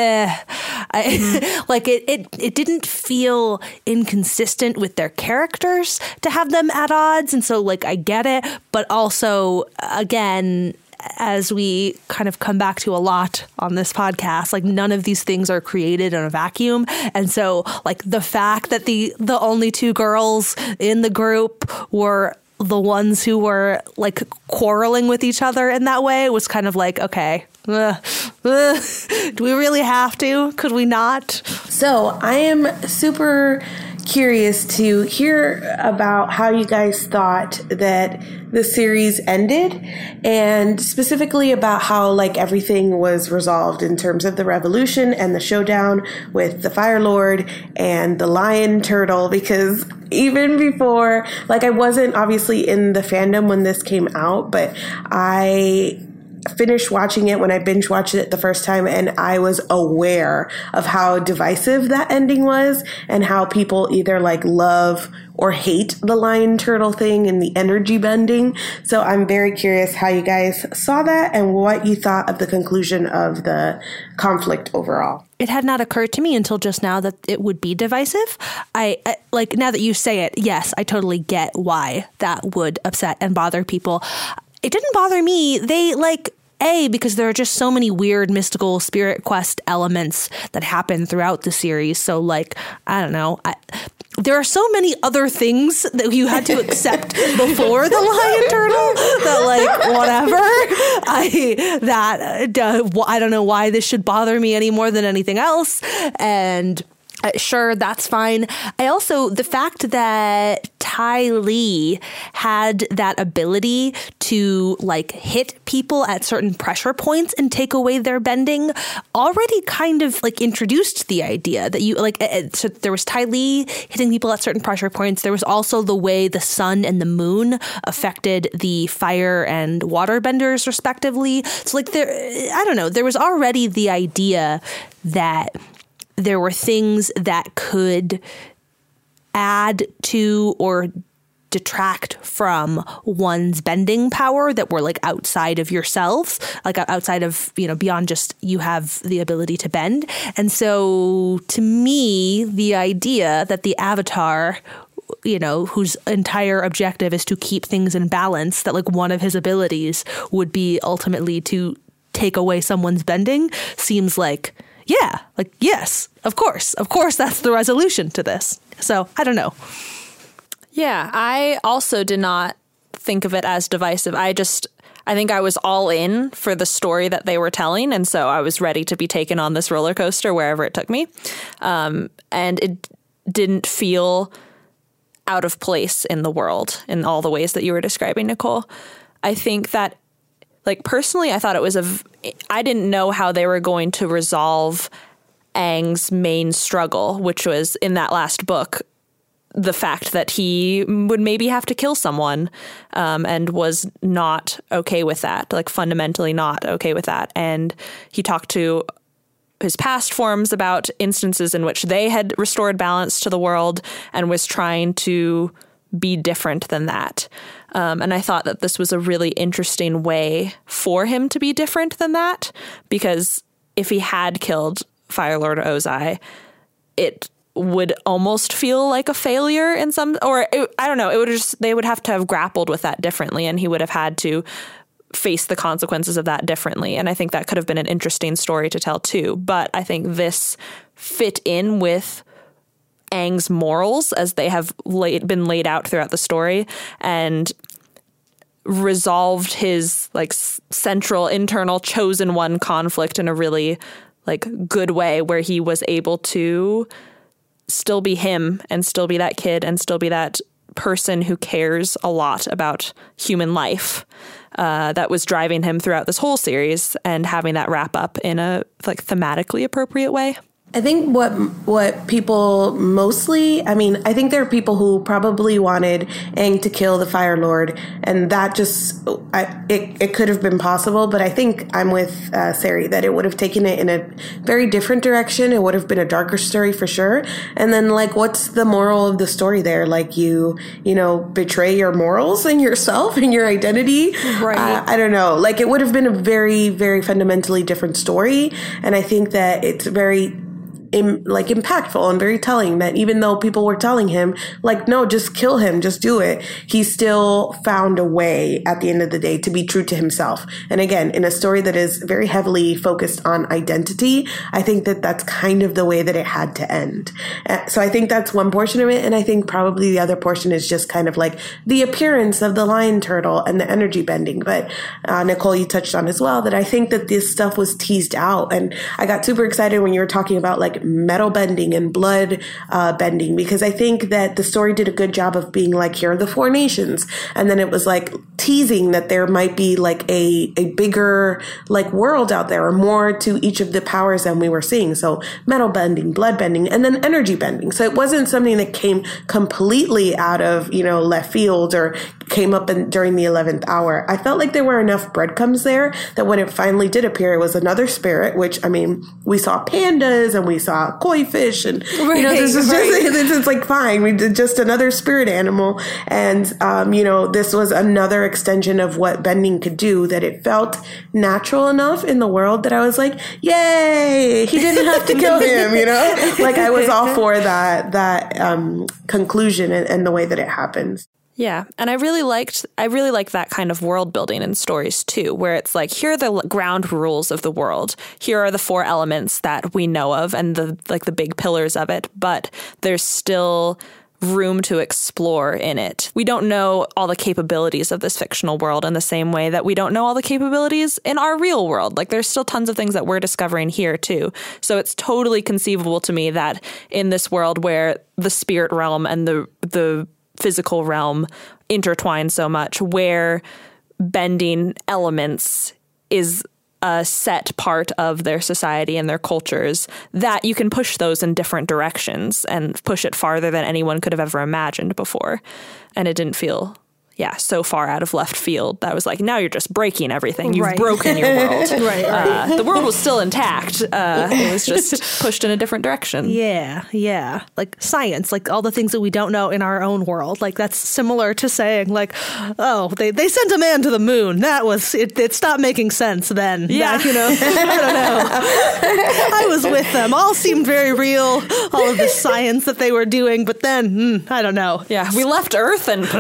like it didn't feel inconsistent with their characters to have them at odds. And so like, I get it, but also again, as we kind of come back to a lot on this podcast, like none of these things are created in a vacuum. And so like the fact that the only two girls in the group were the ones who were like quarreling with each other in that way was kind of like, okay, do we really have to? Could we not? So I am super curious to hear about how you guys thought that the series ended, and specifically about how like everything was resolved in terms of the revolution and the showdown with the Fire Lord and the Lion Turtle, because even before, like I wasn't obviously in the fandom when this came out, but I finished watching it when I binge watched it the first time, and I was aware of how divisive that ending was, and how people either like love or hate the lion turtle thing and the energy bending. So I'm very curious how you guys saw that and what you thought of the conclusion of the conflict overall. It had not occurred to me until just now that it would be divisive. I like, now that you say it, yes, I totally get why that would upset and bother people. It didn't bother me. They like, because there are just so many weird mystical spirit quest elements that happen throughout the series. So like, I don't know. There are so many other things that you had to accept before the lion turtle that like, whatever. I don't know why this should bother me any more than anything else. And Sure, that's fine. I also, the fact that Ty Lee had that ability to like hit people at certain pressure points and take away their bending already kind of like introduced the idea that you like, so there was Ty Lee hitting people at certain pressure points. There was also the way the sun and the moon affected the fire and water benders respectively. So like I don't know, there was already the idea that there were things that could add to or detract from one's bending power that were like outside of yourselves, like outside of, beyond just you have the ability to bend. And so to me, the idea that the Avatar, whose entire objective is to keep things in balance, that like one of his abilities would be ultimately to take away someone's bending seems like, yeah, like, yes, of course, that's the resolution to this. So I don't know. Yeah, I also did not think of it as divisive. I think I was all in for the story that they were telling. And so I was ready to be taken on this roller coaster wherever it took me. And it didn't feel out of place in the world in all the ways that you were describing, Nicole. I think that, like, personally, I thought it was I didn't know how they were going to resolve Aang's main struggle, which was in that last book, the fact that he would maybe have to kill someone, and was not okay with that, like fundamentally not okay with that. And he talked to his past forms about instances in which they had restored balance to the world and was trying to be different than that. And I thought that this was a really interesting way for him to be different than that, because if he had killed Fire Lord Ozai, it would almost feel like a failure in some, I don't know, they would have to have grappled with that differently, and he would have had to face the consequences of that differently. And I think that could have been an interesting story to tell too. But I think this fit in with Aang's morals as they have been laid out throughout the story, and resolved his like central internal chosen one conflict in a really like good way, where he was able to still be him and still be that kid and still be that person who cares a lot about human life, that was driving him throughout this whole series, and having that wrap up in a like thematically appropriate way. I think what people mostly, I think there are people who probably wanted Aang to kill the Fire Lord, and that just, it could have been possible, but I think I'm with Sari that it would have taken it in a very different direction. It would have been a darker story for sure. And then like, what's the moral of the story there? Like you betray your morals and yourself and your identity. Right. I don't know. Like it would have been a very, very fundamentally different story. And I think that it's very impactful and very telling that even though people were telling him like, no, just kill him, just do it, he still found a way at the end of the day to be true to himself. And again, in a story that is very heavily focused on identity, I think that that's kind of the way that it had to end. So I think that's one portion of it. And I think probably the other portion is just kind of like the appearance of the lion turtle and the energy bending. But Nicole, you touched on as well that I think that this stuff was teased out. And I got super excited when you were talking about like metal bending and blood bending, because I think that the story did a good job of being like, here are the four nations. And then it was like teasing that there might be like a bigger like world out there, or more to each of the powers than we were seeing. So metal bending, blood bending, and then energy bending. So it wasn't something that came completely out of, left field or came up during the 11th hour. I felt like there were enough breadcrumbs there that when it finally did appear, it was another spirit, which, we saw pandas and we saw koi fish, and, this is like, fine. We did just another spirit animal. And, this was another extension of what bending could do, that it felt natural enough in the world that I was like, yay, he didn't have to kill him, like I was all for that conclusion and the way that it happens. Yeah. And I really liked that kind of world building in stories too, where it's like, here are the ground rules of the world. Here are the four elements that we know of and the big pillars of it. But there's still room to explore in it. We don't know all the capabilities of this fictional world in the same way that we don't know all the capabilities in our real world. Like, there's still tons of things that we're discovering here too. So it's totally conceivable to me that in this world where the spirit realm and the physical realm intertwine so much, where bending elements is a set part of their society and their cultures, that you can push those in different directions and push it farther than anyone could have ever imagined before. And it didn't feel, so far out of left field. That was like, now you're just breaking everything. You've broken your world. Right. The world was still intact. It was just pushed in a different direction. Yeah. Like science, like all the things that we don't know in our own world. Like that's similar to saying like, oh, they sent a man to the moon. That was, it stopped making sense then. Yeah. That, I don't know. I was with them. All seemed very real. All of the science that they were doing. But then, I don't know. Yeah, we left Earth and...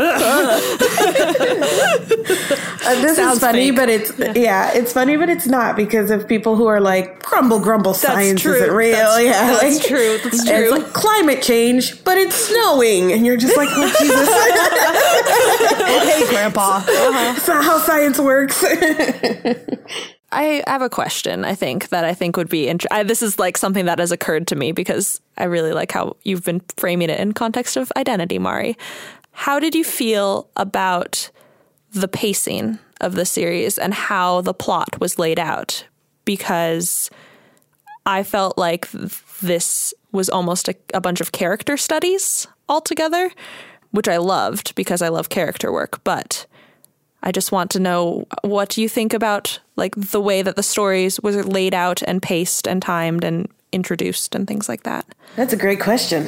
This is funny, but it's funny, but it's not, because of people who are like, grumble, science isn't real. That's true. It's like climate change, but it's snowing. And you're just like, oh, Jesus. Hey, Grandpa. That's not how science works. I have a question, I think would be interesting. This is like something that has occurred to me because I really like how you've been framing it in context of identity, Mari. How did you feel about the pacing of the series and how the plot was laid out? Because I felt like this was almost a bunch of character studies altogether, which I loved because I love character work. But I just want to know, what do you think about like the way that the stories was laid out and paced and timed and introduced and things like that? That's a great question.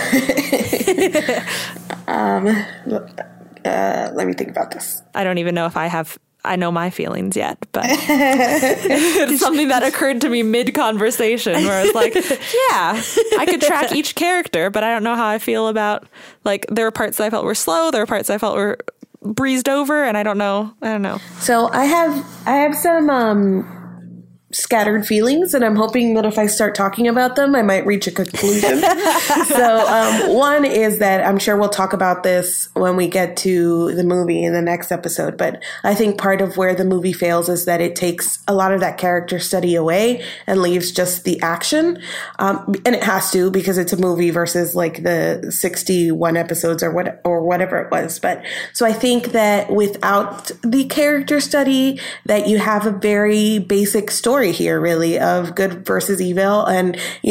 Let me think about this. I don't even know if I know my feelings yet, but it's something that occurred to me mid-conversation where I was like, I could track each character, but I don't know how I feel about, like, there were parts that I felt were slow, there were parts I felt were breezed over, and I don't know. So I have some scattered feelings, and I'm hoping that if I start talking about them, I might reach a conclusion. So one is that I'm sure we'll talk about this when we get to the movie in the next episode, but I think part of where the movie fails is that it takes a lot of that character study away and leaves just the action. And it has to, because it's a movie versus like the 61 episodes or whatever it was. But so I think that without the character study, that you have a very basic story here, really, of good versus evil. And,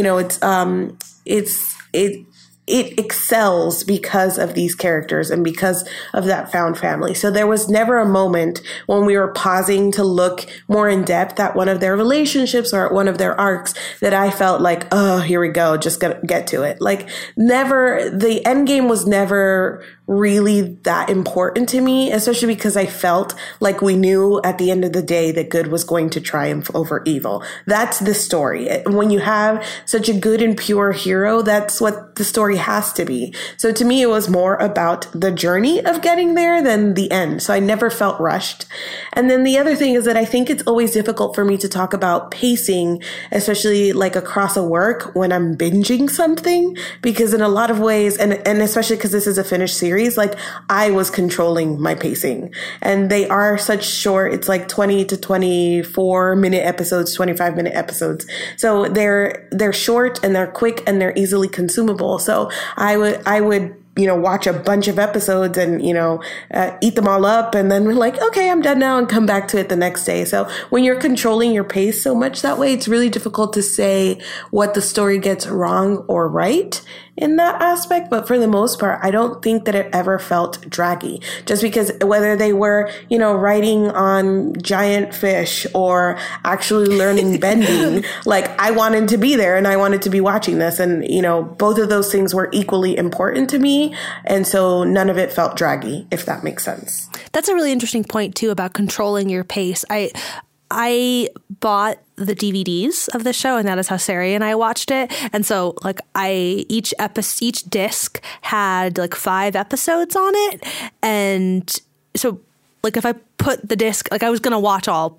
it excels because of these characters and because of that found family. So there was never a moment when we were pausing to look more in depth at one of their relationships or at one of their arcs that I felt like, oh, here we go, just gonna get to it. Like, never, the end game was never really that important to me, especially because I felt like we knew at the end of the day that good was going to triumph over evil. That's the story. When you have such a good and pure hero, that's what the story has to be. So to me, it was more about the journey of getting there than the end. So I never felt rushed. And then the other thing is that I think it's always difficult for me to talk about pacing, especially like across a work when I'm binging something, because in a lot of ways, and especially because this is a finished series, like I was controlling my pacing, and they are such short, it's like 20 to 24 minute episodes, 25-minute episodes. So they're short and they're quick and they're easily consumable. So I would watch a bunch of episodes and, eat them all up. And then we're like, okay, I'm done now, and come back to it the next day. So when you're controlling your pace so much that way, it's really difficult to say what the story gets wrong or right in that aspect. But for the most part, I don't think that it ever felt draggy, just because whether they were, writing on giant fish or actually learning bending, like I wanted to be there and I wanted to be watching this. And, both of those things were equally important to me. And so none of it felt draggy, if that makes sense. That's a really interesting point too about controlling your pace. I bought the DVDs of the show, and that is how Sari and I watched it. And so like each disc had like 5 episodes on it. And so like if I put the disc, like I was going to watch all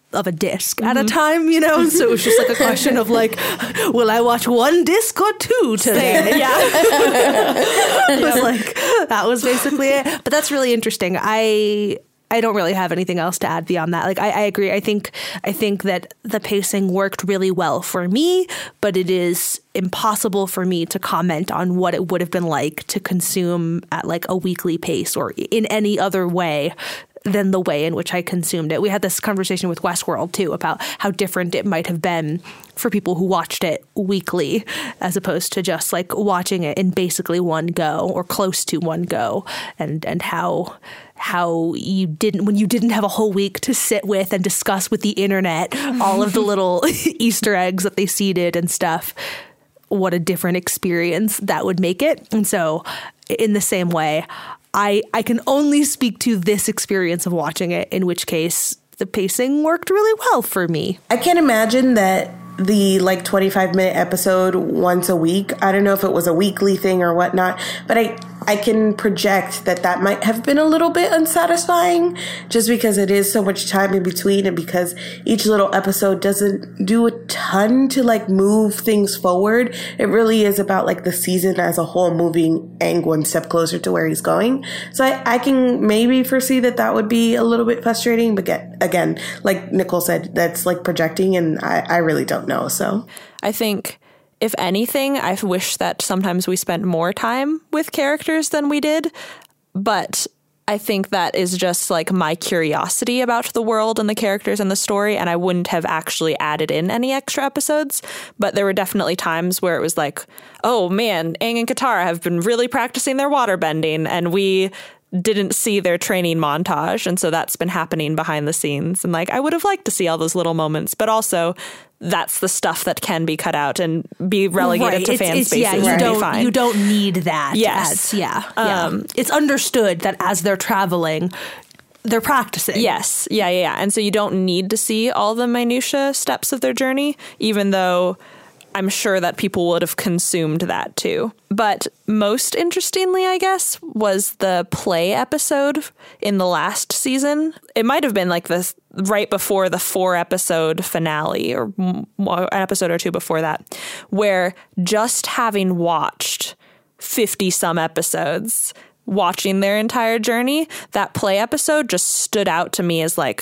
of a disc at a time, you know? So it was just like a question of like, will I watch one disc or two today? Yeah. It was like, that was basically it. But that's really interesting. I don't really have anything else to add beyond that. Like, I agree. I think that the pacing worked really well for me, but it is impossible for me to comment on what it would have been like to consume at like a weekly pace or in any other way than the way in which I consumed it. We had this conversation with Westworld too about how different it might have been for people who watched it weekly as opposed to just like watching it in basically one go or close to one go, and how you didn't, when you didn't have a whole week to sit with and discuss with the internet all of the little Easter eggs that they seeded and stuff, what a different experience that would make it. And so in the same way, I can only speak to this experience of watching it, in which case the pacing worked really well for me. I can't imagine that the like 25-minute episode once a week, I don't know if it was a weekly thing or whatnot, but I can project that might have been a little bit unsatisfying just because it is so much time in between and because each little episode doesn't do a ton to like move things forward. It really is about like the season as a whole moving Aang one step closer to where he's going. So I can maybe foresee that would be a little bit frustrating, but again, like Nicole said, that's like projecting and I really don't know. So I think, if anything, I wish that sometimes we spent more time with characters than we did. But I think that is just like my curiosity about the world and the characters and the story. And I wouldn't have actually added in any extra episodes. But there were definitely times where it was like, oh man, Aang and Katara have been really practicing their waterbending. And we didn't see their training montage. And so that's been happening behind the scenes. And like, I would have liked to see all those little moments, but also that's the stuff that can be cut out and be relegated to fan spaces. Yeah, you don't need that. Yes. It's understood that as they're traveling, they're practicing. Yes. Yeah. And so you don't need to see all the minutia steps of their journey, even though I'm sure that people would have consumed that too. But most interestingly, I guess, was the play episode in the last season. It might have been like this right before the 4-episode finale or an episode or two before that, where just having watched 50 some episodes, watching their entire journey, that play episode just stood out to me as like,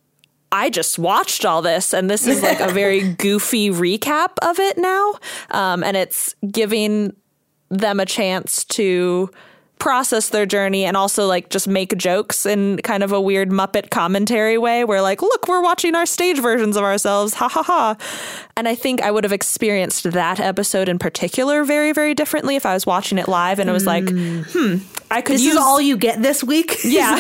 I just watched all this, and this is like a very goofy recap of it now. And it's giving them a chance to process their journey and also like just make jokes in kind of a weird Muppet commentary way where like, look, we're watching our stage versions of ourselves. Ha ha ha. And I think I would have experienced that episode in particular very, very differently if I was watching it live and it was like, I could This is all you get this week? Yeah.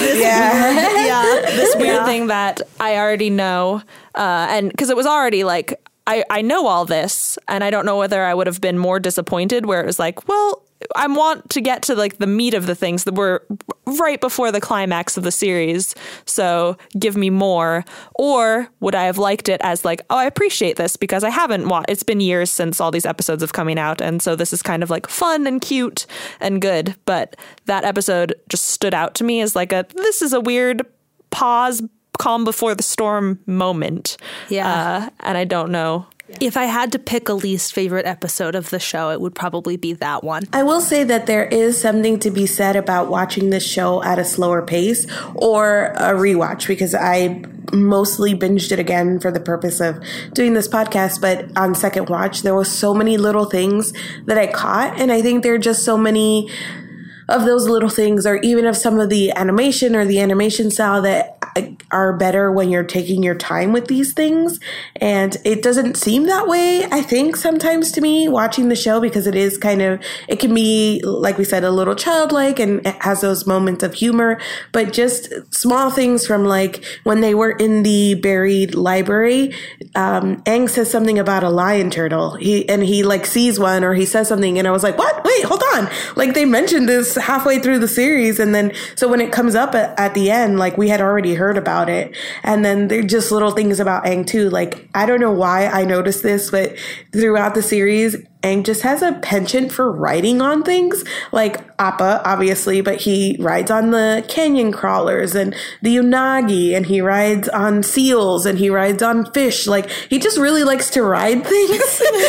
This weird thing that I already know. And because it was already like, I know all this and I don't know whether I would have been more disappointed where it was like, well, I want to get to like the meat of the things that were right before the climax of the series. So give me more. Or would I have liked it as like, oh, I appreciate this because I haven't watched. It's been years since all these episodes have coming out. And so this is kind of like fun and cute and good. But that episode just stood out to me as like this is a weird pause, calm before the storm moment. Yeah. And I don't know. If I had to pick a least favorite episode of the show, it would probably be that one. I will say that there is something to be said about watching this show at a slower pace or a rewatch, because I mostly binged it again for the purpose of doing this podcast. But on second watch, there were so many little things that I caught. And I think there are just so many of those little things, or even of some of the animation or the animation style that are better when you're taking your time with these things. And it doesn't seem that way, I think, sometimes to me watching the show, because it is kind of, it can be, like we said, a little childlike and it has those moments of humor, but just small things from like when they were in the buried library, Aang says something about a lion turtle. He like sees one or he says something and I was like, what? Wait, hold on. Like they mentioned this halfway through the series. And then, so when it comes up at the end, like we had already heard about it. And then they're just little things about Aang too. Like, I don't know why I noticed this, but throughout the series, Aang just has a penchant for riding on things, like Appa, obviously, but he rides on the canyon crawlers and the unagi, and he rides on seals, and he rides on fish. Like, he just really likes to ride things.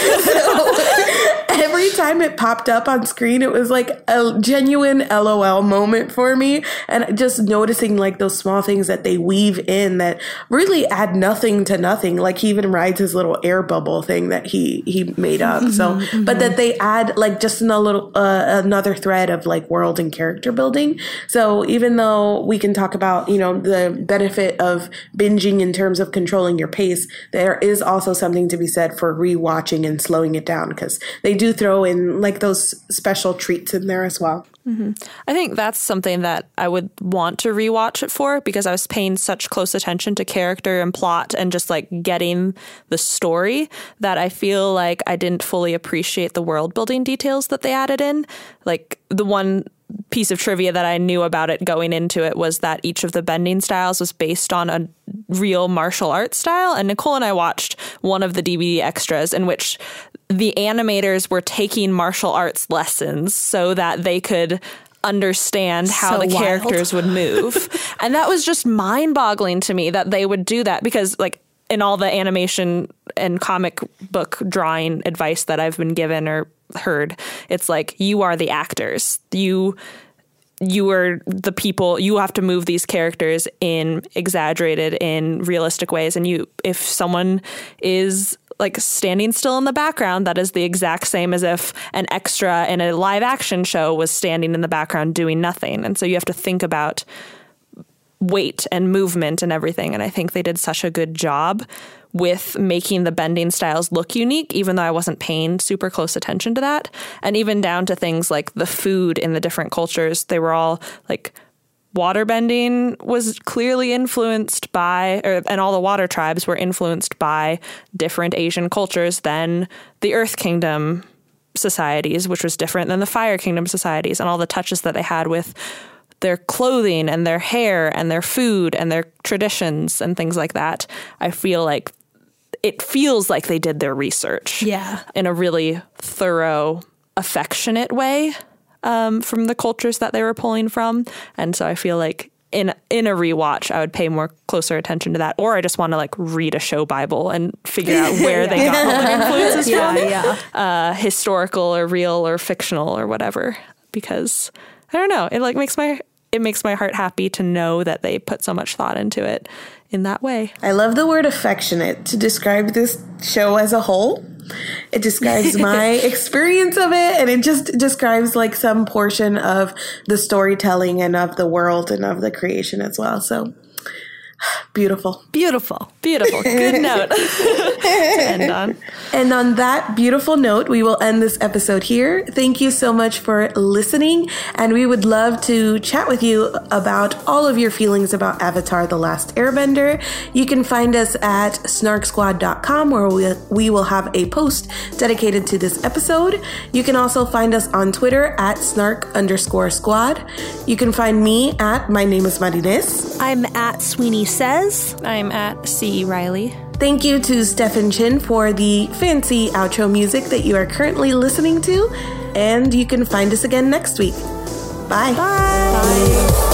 So every time it popped up on screen, it was like a genuine LOL moment for me. And just noticing like those small things that they weave in that really add nothing to nothing. Like, he even rides his little air bubble thing that he made up. So, but that they add like just another thread of like world and character building. So even though we can talk about, you know, the benefit of binging in terms of controlling your pace, there is also something to be said for rewatching and slowing it down, because they do throw in like those special treats in there as well. Mm-hmm. I think that's something that I would want to rewatch it for, because I was paying such close attention to character and plot and just like getting the story that I feel like I didn't fully appreciate the world building details that they added in. Like, the one piece of trivia that I knew about it going into it was that each of the bending styles was based on a real martial arts style. And Nicole and I watched one of the DVD extras in which the animators were taking martial arts lessons so that they could understand how the characters would move. And that was just mind-boggling to me that they would do that, because like in all the animation and comic book drawing advice that I've been given or heard, it's like, you are the actors. You are the people. You have to move these characters in exaggerated, in realistic ways. And if someone is like standing still in the background, that is the exact same as if an extra in a live action show was standing in the background doing nothing. And so you have to think about weight and movement and everything. And I think they did such a good job with making the bending styles look unique, even though I wasn't paying super close attention to that. And even down to things like the food in the different cultures, they were all like, water bending was clearly influenced by, and all the water tribes were influenced by different Asian cultures than the Earth Kingdom societies, which was different than the Fire Kingdom societies, and all the touches that they had with their clothing and their hair and their food and their traditions and things like that. I feel like it feels like they did their research in a really thorough, affectionate way. From the cultures that they were pulling from. And so I feel like in a rewatch, I would pay more closer attention to that. Or I just want to like read a show Bible and figure out where they got all their influences from. Historical or real or fictional or whatever. Because I don't know, it like makes my heart happy to know that they put so much thought into it in that way. I love the word affectionate to describe this show as a whole. It describes my experience of it, and it just describes like some portion of the storytelling and of the world and of the creation as well. So beautiful. Beautiful. Good note to end on. And on that beautiful note, we will end this episode here. Thank you so much for listening. And we would love to chat with you about all of your feelings about Avatar: The Last Airbender. You can find us at snarksquad.com, where we will have a post dedicated to this episode. You can also find us on Twitter at snark_squad. You can find me at My Name is Marines. I'm at Sweeney Says. I'm at C. Riley. Thank you to Stefan Chin for the fancy outro music that you are currently listening to. And you can find us again next week. Bye. Bye.